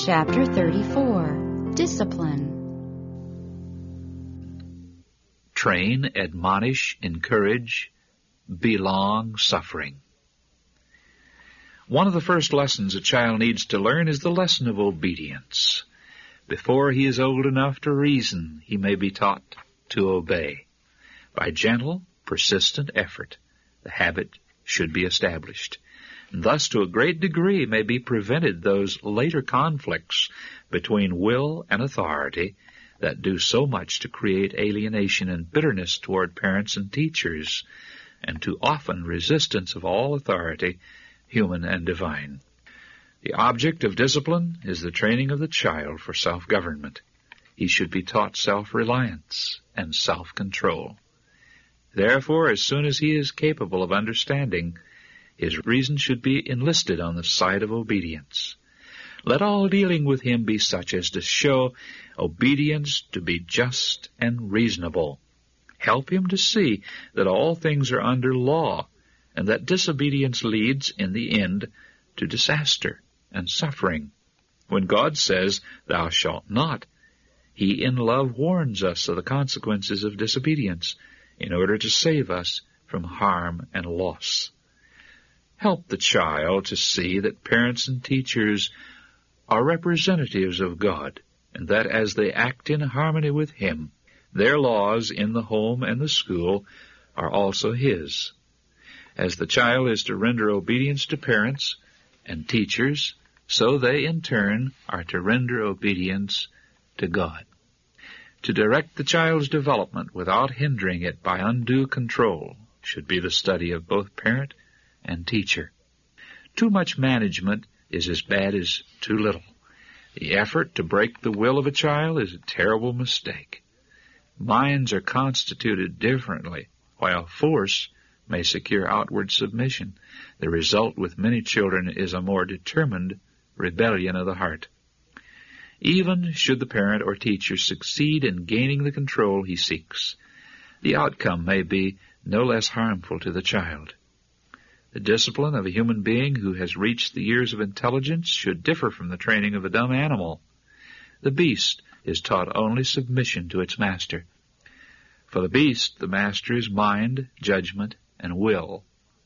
Chapter 34. Discipline. Train, admonish, encourage, be long-suffering. One of the first lessons a child needs to learn is the lesson of obedience. Before he is old enough to reason, he may be taught to obey. By gentle, persistent effort, the habit should be established. And thus, to a great degree, may be prevented those later conflicts between will and authority that do so much to create alienation and bitterness toward parents and teachers, and too often resistance of all authority, human and divine. The object of discipline is the training of the child for self-government. He should be taught self-reliance and self-control. Therefore, as soon as he is capable of understanding, his reason should be enlisted on the side of obedience. Let all dealing with him be such as to show obedience to be just and reasonable. Help him to see that all things are under law, and that disobedience leads, in the end, to disaster and suffering. When God says, "Thou shalt not," He in love warns us of the consequences of disobedience in order to save us from harm and loss. Help the child to see that parents and teachers are representatives of God, and that as they act in harmony with Him, their laws in the home and the school are also His. As the child is to render obedience to parents and teachers, so they in turn are to render obedience to God. To direct the child's development without hindering it by undue control should be the study of both parent and teacher. Too much management is as bad as too little. The effort to break the will of a child is a terrible mistake. Minds are constituted differently, while force may secure outward submission. The result with many children is a more determined rebellion of the heart. Even should the parent or teacher succeed in gaining the control he seeks, the outcome may be no less harmful to the child. The discipline of a human being who has reached the years of intelligence should differ from the training of a dumb animal. The beast is taught only submission to its master. For the beast, the master is mind, judgment, and will.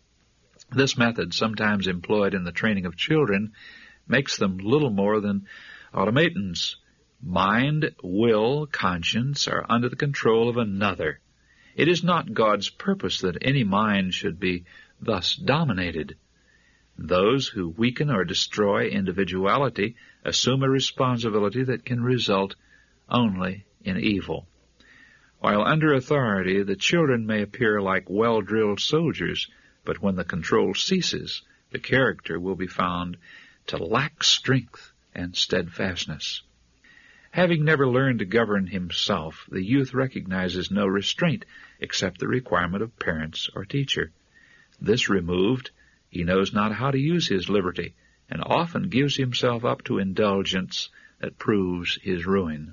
This method, sometimes employed in the training of children, makes them little more than automatons. Mind, will, conscience are under the control of another. It is not God's purpose that any mind should be thus dominated. Those who weaken or destroy individuality assume a responsibility that can result only in evil. While under authority, the children may appear like well-drilled soldiers, but when the control ceases, the character will be found to lack strength and steadfastness. Having never learned to govern himself, the youth recognizes no restraint except the requirement of parents or teacher. This removed, he knows not how to use his liberty, and often gives himself up to indulgence that proves his ruin.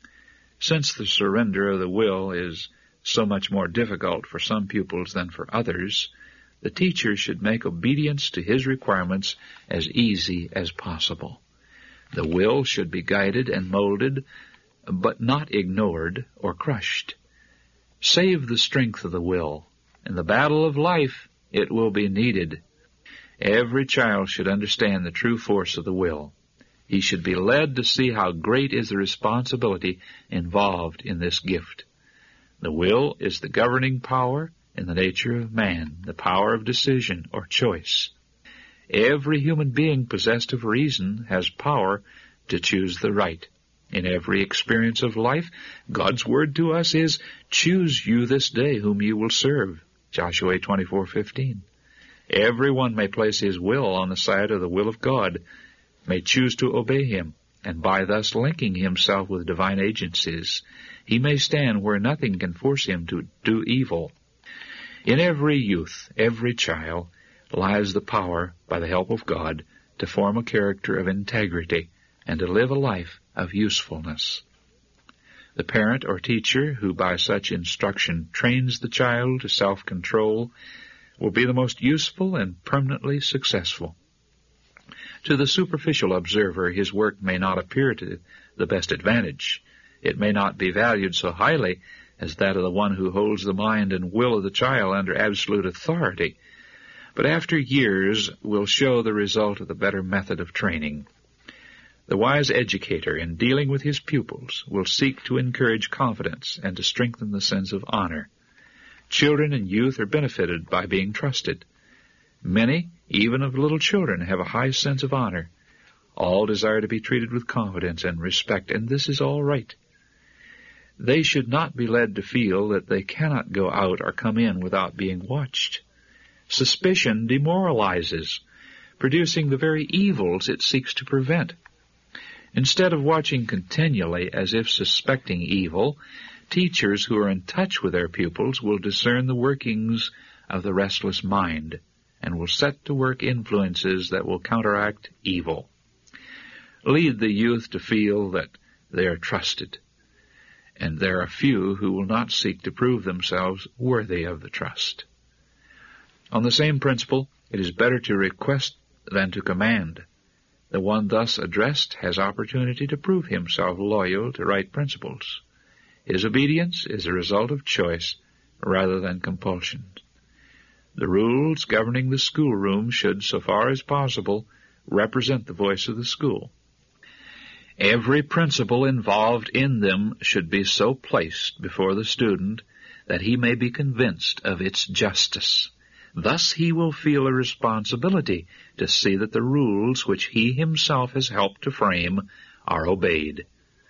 Since the surrender of the will is so much more difficult for some pupils than for others, the teacher should make obedience to his requirements as easy as possible. The will should be guided and molded, but not ignored or crushed. Save the strength of the will. In the battle of life, it will be needed. Every child should understand the true force of the will. He should be led to see how great is the responsibility involved in this gift. The will is the governing power in the nature of man, the power of decision or choice. Every human being possessed of reason has power to choose the right. In every experience of life, God's word to us is, "Choose you this day whom you will serve." Joshua 24:15. Everyone may place his will on the side of the will of God, may choose to obey Him, and by thus linking himself with divine agencies, he may stand where nothing can force him to do evil. In every youth, every child, lies the power, by the help of God, to form a character of integrity and to live a life of usefulness. The parent or teacher who by such instruction trains the child to self-control will be the most useful and permanently successful. To the superficial observer, his work may not appear to the best advantage. It may not be valued so highly as that of the one who holds the mind and will of the child under absolute authority, but after years will show the result of the better method of training. The wise educator, in dealing with his pupils, will seek to encourage confidence and to strengthen the sense of honor. Children and youth are benefited by being trusted. Many, even of little children, have a high sense of honor. All desire to be treated with confidence and respect, and this is all right. They should not be led to feel that they cannot go out or come in without being watched. Suspicion demoralizes, producing the very evils it seeks to prevent. Instead of watching continually as if suspecting evil, teachers who are in touch with their pupils will discern the workings of the restless mind and will set to work influences that will counteract evil. Lead the youth to feel that they are trusted, and there are few who will not seek to prove themselves worthy of the trust. On the same principle, it is better to request than to command. The one thus addressed has opportunity to prove himself loyal to right principles. His obedience is a result of choice rather than compulsion. The rules governing the schoolroom should, so far as possible, represent the voice of the school. Every principle involved in them should be so placed before the student that he may be convinced of its justice. Thus he will feel a responsibility to see that the rules which he himself has helped to frame are obeyed.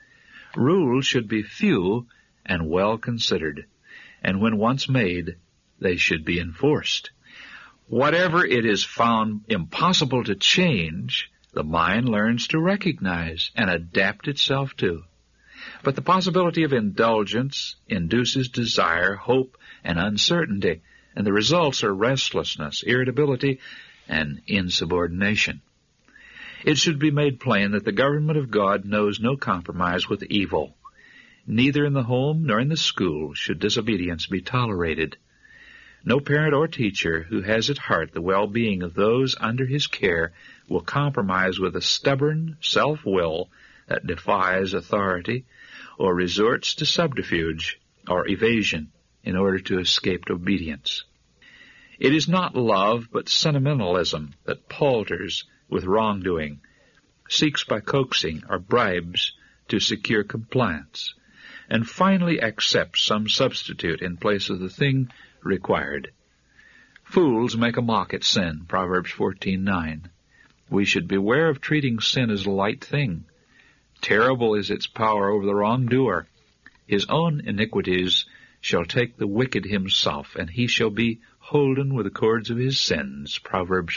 Rules should be few and well considered, and when once made, they should be enforced. Whatever it is found impossible to change, the mind learns to recognize and adapt itself to. But the possibility of indulgence induces desire, hope, and uncertainty, and the results are restlessness, irritability, and insubordination. It should be made plain that the government of God knows no compromise with evil. Neither in the home nor in the school should disobedience be tolerated. No parent or teacher who has at heart the well-being of those under his care will compromise with a stubborn self-will that defies authority or resorts to subterfuge or evasion in order to escape obedience. It is not love, but sentimentalism that palters with wrongdoing, seeks by coaxing or bribes to secure compliance, and finally accepts some substitute in place of the thing required. Fools make a mock at sin, Proverbs 14:9. We should beware of treating sin as a light thing. Terrible is its power over the wrongdoer. His own iniquities shall take the wicked himself, and he shall be holden with the cords of his sins, Proverbs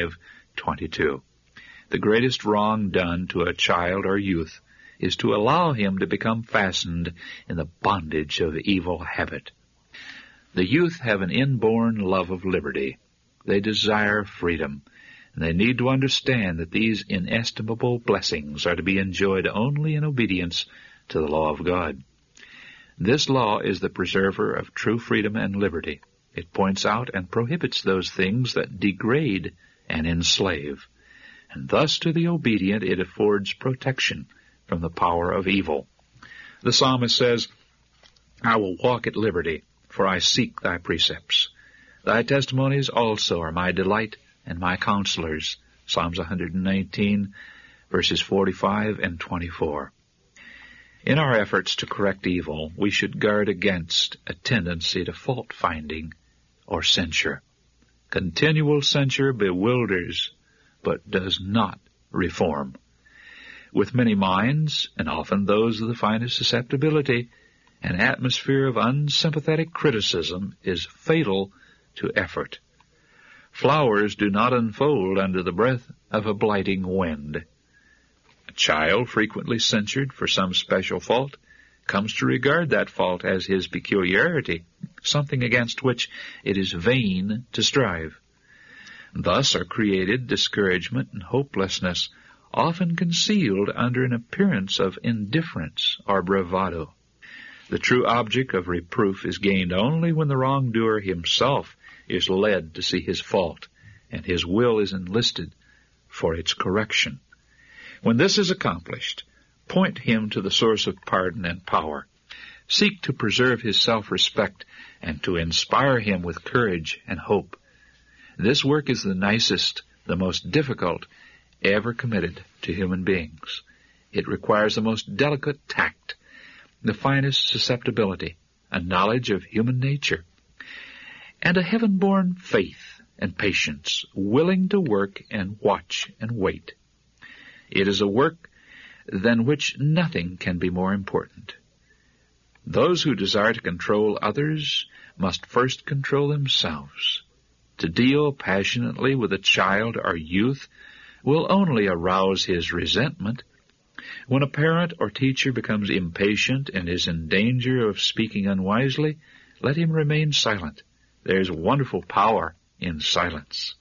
5:22. The greatest wrong done to a child or youth is to allow him to become fastened in the bondage of evil habit. The youth have an inborn love of liberty. They desire freedom, and they need to understand that these inestimable blessings are to be enjoyed only in obedience to the law of God. This law is the preserver of true freedom and liberty. It points out and prohibits those things that degrade and enslave, and thus to the obedient it affords protection from the power of evil. The psalmist says, I will walk at liberty, for I seek thy precepts. Thy testimonies also are my delight and my counselors, Psalms 119, verses 45 and 24. In our efforts to correct evil, we should guard against a tendency to fault-finding or censure. Continual censure bewilders, but does not reform. With many minds, and often those of the finest susceptibility, an atmosphere of unsympathetic criticism is fatal to effort. Flowers do not unfold under the breath of a blighting wind. A child frequently censured for some special fault comes to regard that fault as his peculiarity, something against which it is vain to strive. Thus are created discouragement and hopelessness, often concealed under an appearance of indifference or bravado. The true object of reproof is gained only when the wrongdoer himself is led to see his fault, and his will is enlisted for its correction. When this is accomplished, point him to the source of pardon and power. Seek to preserve his self-respect and to inspire him with courage and hope. This work is the nicest, the most difficult ever committed to human beings. It requires the most delicate tact, the finest susceptibility, a knowledge of human nature, and a heaven-born faith and patience, willing to work and watch and wait. It is a work than which nothing can be more important. Those who desire to control others must first control themselves. To deal passionately with a child or youth will only arouse his resentment. When a parent or teacher becomes impatient and is in danger of speaking unwisely, let him remain silent. There is wonderful power in silence.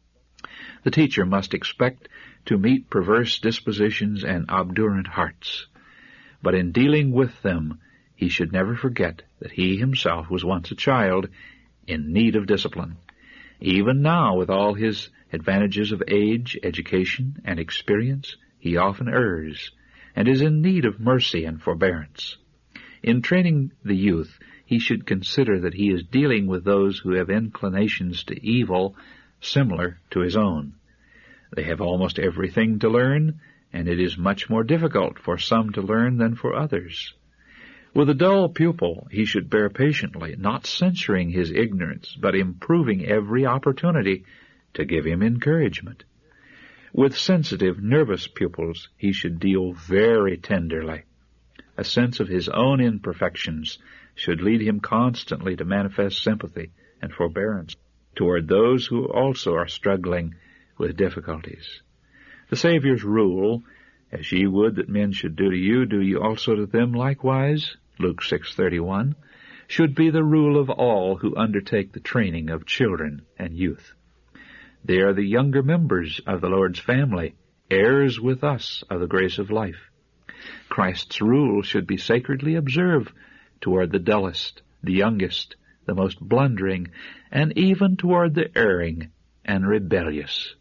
The teacher must expect to meet perverse dispositions and obdurate hearts, but in dealing with them, he should never forget that he himself was once a child in need of discipline. Even now, with all his advantages of age, education, and experience, he often errs, and is in need of mercy and forbearance. In training the youth, he should consider that he is dealing with those who have inclinations to evil similar to his own. They have almost everything to learn, and it is much more difficult for some to learn than for others. With a dull pupil, he should bear patiently, not censuring his ignorance, but improving every opportunity to give him encouragement. With sensitive, nervous pupils, he should deal very tenderly. A sense of his own imperfections should lead him constantly to manifest sympathy and forbearance toward those who also are struggling with difficulties. The Savior's rule, "As ye would that men should do to you, do ye also to them likewise," Luke 6:31, should be the rule of all who undertake the training of children and youth. They are the younger members of the Lord's family, heirs with us of the grace of life. Christ's rule should be sacredly observed toward the dullest, the youngest, the most blundering, and even toward the erring and rebellious.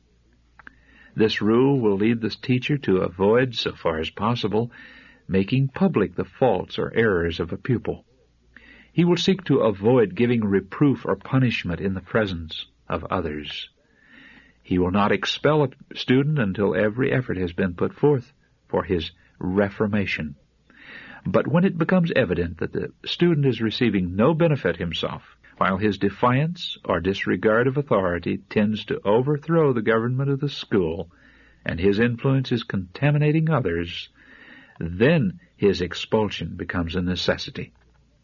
This rule will lead the teacher to avoid, so far as possible, making public the faults or errors of a pupil. He will seek to avoid giving reproof or punishment in the presence of others. He will not expel a student until every effort has been put forth for his reformation. But when it becomes evident that the student is receiving no benefit himself, while his defiance or disregard of authority tends to overthrow the government of the school, and his influence is contaminating others, then his expulsion becomes a necessity.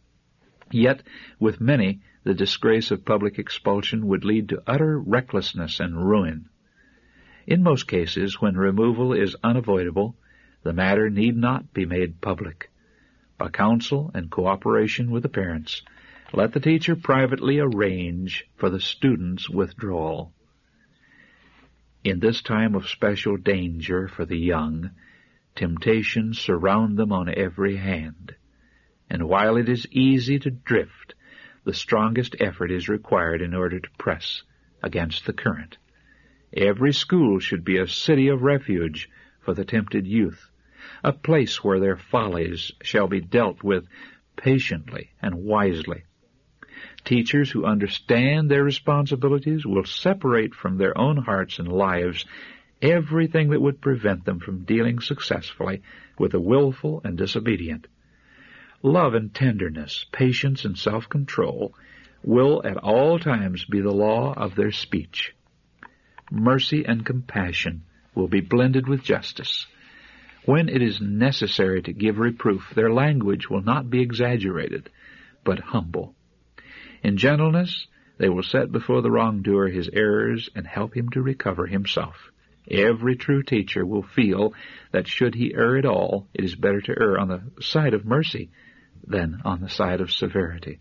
Yet, with many, the disgrace of public expulsion would lead to utter recklessness and ruin. In most cases, when removal is unavoidable, the matter need not be made public. By counsel and cooperation with the parents, let the teacher privately arrange for the student's withdrawal. In this time of special danger for the young, temptations surround them on every hand, and while it is easy to drift, the strongest effort is required in order to press against the current. Every school should be a city of refuge for the tempted youth, a place where their follies shall be dealt with patiently and wisely. Teachers who understand their responsibilities will separate from their own hearts and lives everything that would prevent them from dealing successfully with the willful and disobedient. Love and tenderness, patience and self-control will at all times be the law of their speech. Mercy and compassion will be blended with justice. When it is necessary to give reproof, their language will not be exaggerated, but humble. In gentleness, they will set before the wrongdoer his errors and help him to recover himself. Every true teacher will feel that should he err at all, it is better to err on the side of mercy than on the side of severity.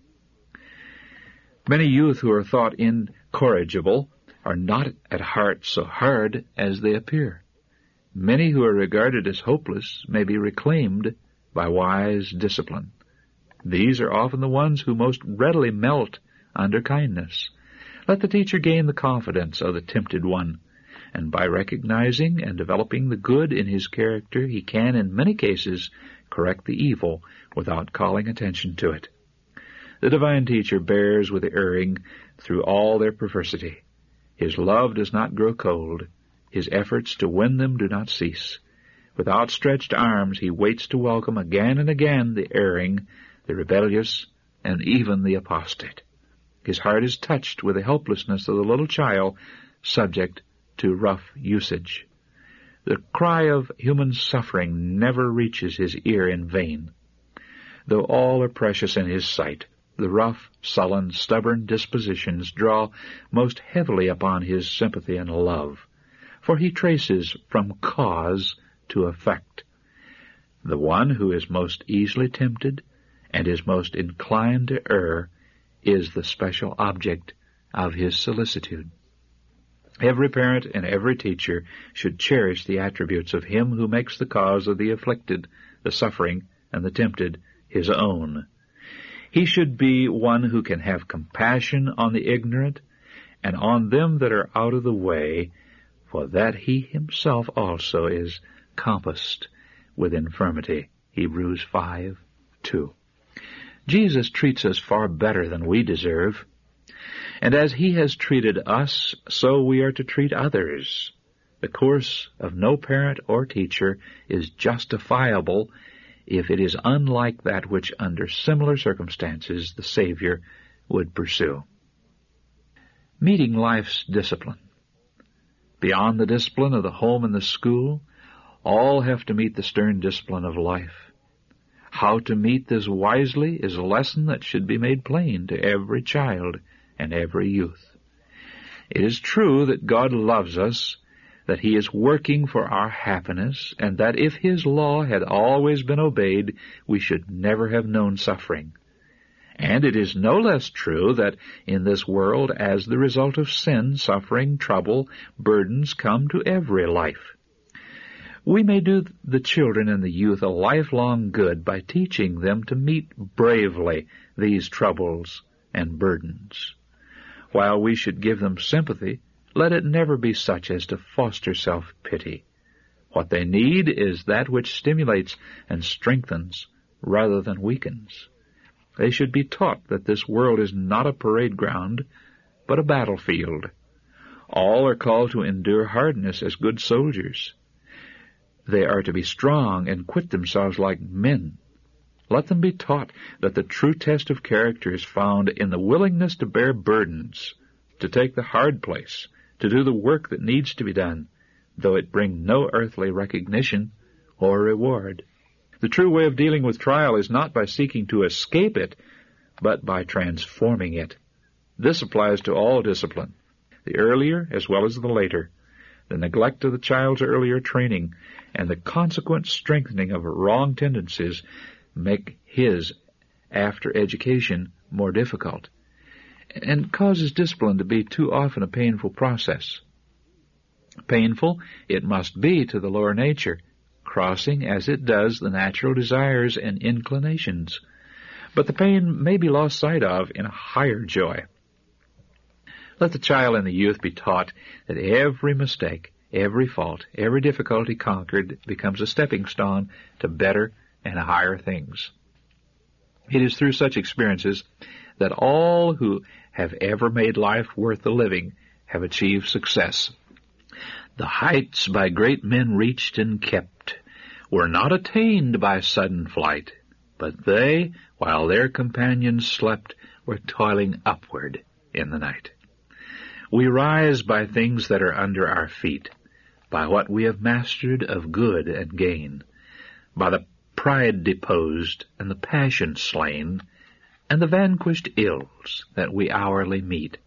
Many youth who are thought incorrigible are not at heart so hard as they appear. Many who are regarded as hopeless may be reclaimed by wise discipline. These are often the ones who most readily melt under kindness. Let the teacher gain the confidence of the tempted one. and by recognizing and developing the good in his character, he can, in many cases, correct the evil without calling attention to it. The divine teacher bears with the erring through all their perversity. His love does not grow cold. His efforts to win them do not cease. With outstretched arms he waits to welcome again and again the erring, the rebellious, and even the apostate. His heart is touched with the helplessness of the little child subject to rough usage. The cry of human suffering never reaches his ear in vain. Though all are precious in his sight, the rough, sullen, stubborn dispositions draw most heavily upon his sympathy and love, for he traces from cause to effect. The one who is most easily tempted and is most inclined to err is the special object of his solicitude. Every parent and every teacher should cherish the attributes of him who makes the cause of the afflicted, the suffering, and the tempted his own. He should be one who can have compassion on the ignorant and on them that are out of the way, for that he himself also is compassed with infirmity. Hebrews 5:2. Jesus treats us far better than we deserve, and as he has treated us, so we are to treat others. The course of no parent or teacher is justifiable if it is unlike that which under similar circumstances the Savior would pursue. Meeting life's discipline. Beyond the discipline of the home and the school, all have to meet the stern discipline of life. How to meet this wisely is a lesson that should be made plain to every child and every youth. It is true that God loves us, that he is working for our happiness, and that if his law had always been obeyed, we should never have known suffering. And it is no less true that in this world, as the result of sin, suffering, trouble, burdens come to every life. We may do the children and the youth a lifelong good by teaching them to meet bravely these troubles and burdens. While we should give them sympathy, let it never be such as to foster self-pity. What they need is that which stimulates and strengthens rather than weakens. They should be taught that this world is not a parade ground, but a battlefield. All are called to endure hardness as good soldiers. They are to be strong and quit themselves like men. Let them be taught that the true test of character is found in the willingness to bear burdens, to take the hard place, to do the work that needs to be done, though it bring no earthly recognition or reward. The true way of dealing with trial is not by seeking to escape it, but by transforming it. This applies to all discipline, the earlier as well as the later. The neglect of the child's earlier training and the consequent strengthening of wrong tendencies make his after education more difficult, and causes discipline to be too often a painful process. Painful it must be to the lower nature, crossing as it does the natural desires and inclinations, but the pain may be lost sight of in a higher joy. Let the child and the youth be taught that every mistake, every fault, every difficulty conquered becomes a stepping stone to better and higher things. It is through such experiences that all who have ever made life worth the living have achieved success. The heights by great men reached and kept were not attained by sudden flight, but they, while their companions slept, were toiling upward in the night. We rise by things that are under our feet, by what we have mastered of good and gain, by the pride deposed and the passion slain, and the vanquished ills that we hourly meet.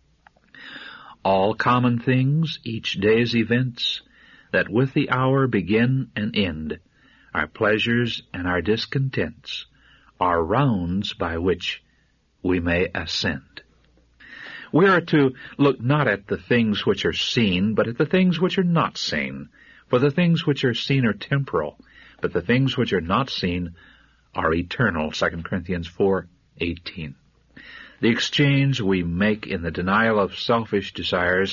All common things, each day's events, that with the hour begin and end, our pleasures and our discontents, are rounds by which we may ascend. We are to look not at the things which are seen, but at the things which are not seen. For the things which are seen are temporal, but the things which are not seen are eternal. 2 Corinthians 4:18. The exchange we make in the denial of selfish desires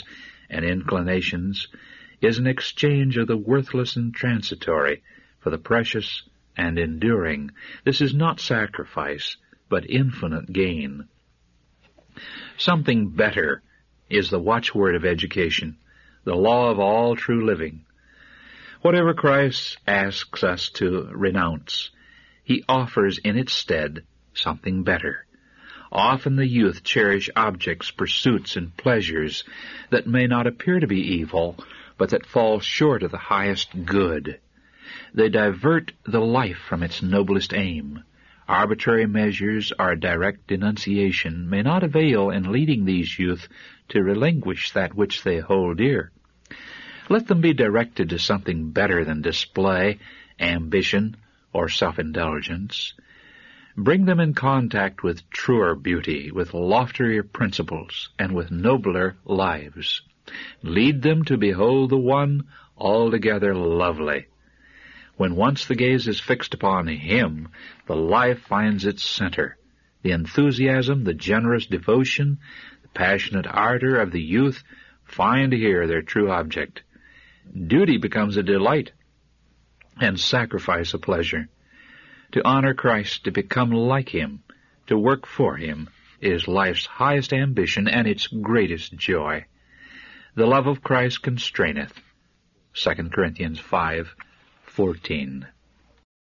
and inclinations is an exchange of the worthless and transitory for the precious and enduring. This is not sacrifice, but infinite gain. Something better is the watchword of education, the law of all true living. Whatever Christ asks us to renounce, he offers in its stead something better. Often the youth cherish objects, pursuits, and pleasures that may not appear to be evil, but that fall short of the highest good. They divert the life from its noblest aim. Arbitrary measures or direct denunciation may not avail in leading these youth to relinquish that which they hold dear. Let them be directed to something better than display, ambition, or self-indulgence. Bring them in contact with truer beauty, with loftier principles, and with nobler lives. Lead them to behold the one altogether lovely. When once the gaze is fixed upon him, the life finds its center. The enthusiasm, the generous devotion, the passionate ardor of the youth find here their true object. Duty becomes a delight, and sacrifice a pleasure. To honor Christ, to become like him, to work for him, is life's highest ambition and its greatest joy. The love of Christ constraineth. 2 Corinthians 5:14.